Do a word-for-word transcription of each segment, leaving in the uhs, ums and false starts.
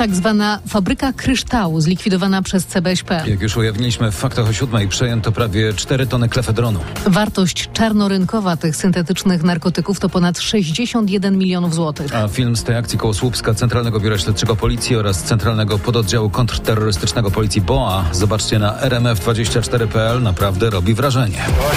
Tak zwana fabryka kryształu zlikwidowana przez C B S P. Jak już ujawniliśmy w faktach o siódmej, przejęto prawie cztery tony klefedronu. Wartość czarnorynkowa tych syntetycznych narkotyków to ponad sześćdziesiąt jeden milionów złotych. A film z tej akcji koło Słupska, Centralnego Biura Śledczego Policji oraz Centralnego Pododdziału Kontrterrorystycznego Policji B O A zobaczcie na R M F dwadzieścia cztery kropka p l. Naprawdę robi wrażenie.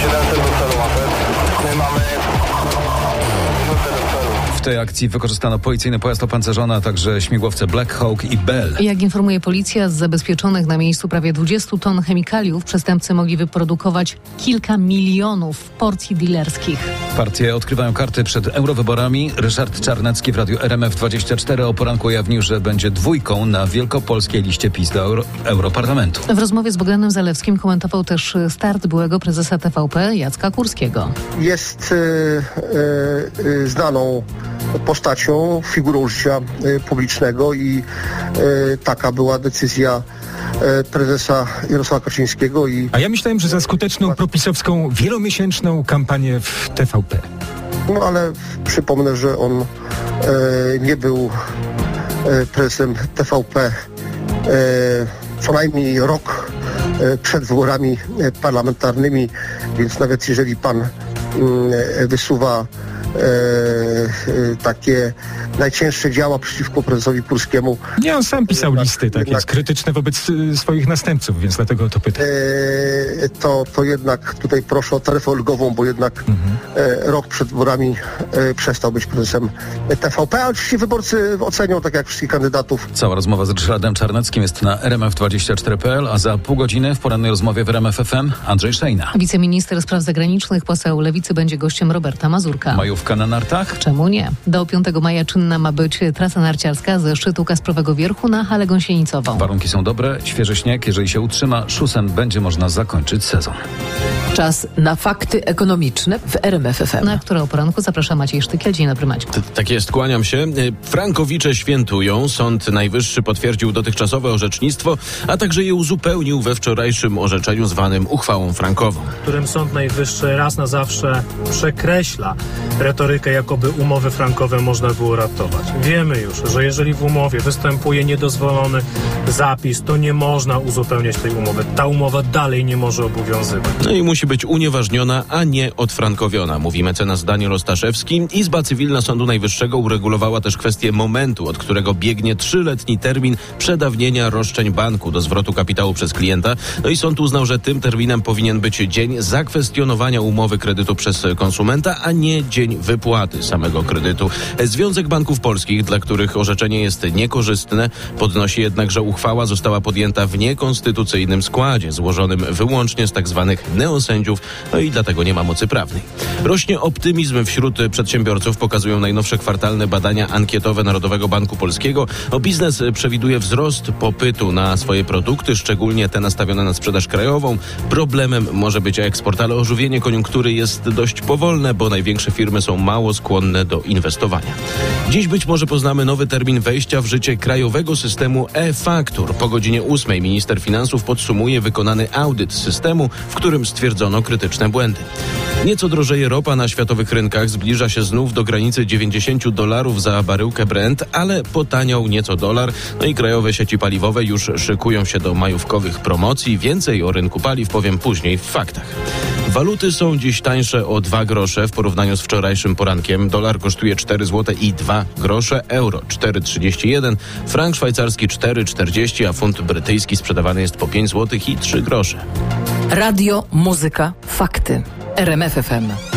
W tej akcji wykorzystano policyjny pojazd opancerzony, a także śmigłowce Black Hawk i Bell. Jak informuje policja, z zabezpieczonych na miejscu prawie dwudziestu ton chemikaliów przestępcy mogli wyprodukować kilka milionów porcji dealerskich. Partie odkrywają karty przed eurowyborami. Ryszard Czarnecki w radiu R M F dwadzieścia cztery o poranku ujawnił, że będzie dwójką na wielkopolskiej liście PiS do Euro- Europarlamentu. W rozmowie z Bogdanem Zalewskim komentował też start byłego prezesa T V P Jacka Kurskiego. Jest e, e, znaną postacią, figurą życia e, publicznego i e, taka była decyzja e, prezesa Jarosława Kaczyńskiego. I A ja myślałem, że za skuteczną propisowską wielomiesięczną kampanię w T V P. No ale przypomnę, że on e, nie był e, prezesem T V P e, co najmniej rok e, przed wyborami e, parlamentarnymi, więc nawet jeżeli pan e, wysuwa E, e, takie najcięższe działa przeciwko prezesowi Kurskiemu. Nie, on sam pisał jednak, listy takie jednak, krytyczne wobec y, swoich następców, więc dlatego o to pytam. E, to, to jednak tutaj proszę o taryfę ulgową, bo jednak mhm. e, rok przed wyborami e, przestał być prezesem T V P, a oczywiście wyborcy ocenią, tak jak wszystkich kandydatów. Cała rozmowa z Ryszardem Czarneckim jest na R M F dwadzieścia cztery kropka p l, a za pół godziny w porannej rozmowie w R M F F M Andrzej Szejna. Wiceminister spraw zagranicznych, poseł Lewicy, będzie gościem Roberta Mazurka. Majówka na nartach? Czemu nie? Do piątego maja czynna ma być trasa narciarska ze szczytu Kasprowego Wierchu na halę gąsienicową. Warunki są dobre, świeży śnieg. Jeżeli się utrzyma, szusem będzie można zakończyć sezon. Czas na fakty ekonomiczne w R M F F M. Na które o poranku zaprasza Maciej Sztykiel. Dzień dobry, Maćku. Tak jest, kłaniam się. Frankowicze świętują. Sąd Najwyższy potwierdził dotychczasowe orzecznictwo, a także je uzupełnił we wczorajszym orzeczeniu zwanym uchwałą frankową. W którym Sąd Najwyższy raz na zawsze przekreśla retorykę, jakoby umowy frankowe można było ratować. Wiemy już, że jeżeli w umowie występuje niedozwolony zapis, to nie można uzupełniać tej umowy. Ta umowa dalej nie może obowiązywać. No i musi być unieważniona, a nie odfrankowiona, mówi mecenas Daniel Ostaszewski. Izba Cywilna Sądu Najwyższego uregulowała też kwestię momentu, od którego biegnie trzyletni termin przedawnienia roszczeń banku do zwrotu kapitału przez klienta. No i sąd uznał, że tym terminem powinien być dzień zakwestionowania umowy kredytu przez konsumenta, a nie dzień wypłaty samego kredytu. Związek Banków Polskich, dla których orzeczenie jest niekorzystne, podnosi jednak, że uchwała została podjęta w niekonstytucyjnym składzie, złożonym wyłącznie z tak zwanych neosędziów, no i dlatego nie ma mocy prawnej. Rośnie optymizm wśród przedsiębiorców, pokazują najnowsze kwartalne badania ankietowe Narodowego Banku Polskiego. O biznes przewiduje wzrost popytu na swoje produkty, szczególnie te nastawione na sprzedaż krajową. Problemem może być eksport, ale ożywienie koniunktury jest dość powolne, bo największe firmy są mało skłonne do inwestowania. Dziś być może poznamy nowy termin wejścia w życie krajowego systemu e-faktur. Po godzinie ósmej minister finansów podsumuje wykonany audyt systemu, w którym stwierdzono krytyczne błędy. Nieco drożeje ropa na światowych rynkach, zbliża się znów do granicy dziewięćdziesiąt dolarów za baryłkę Brent, ale potaniał nieco dolar. No i krajowe sieci paliwowe już szykują się do majówkowych promocji. Więcej o rynku paliw powiem później w faktach. Waluty są dziś tańsze o dwa grosze w porównaniu z wczorajszym porankiem. Dolar kosztuje cztery złote i dwa grosze, euro cztery trzydzieści jeden, frank szwajcarski cztery czterdzieści, a funt brytyjski sprzedawany jest po pięć złotych i trzy grosze. Radio, muzyka, fakty. R M F F M.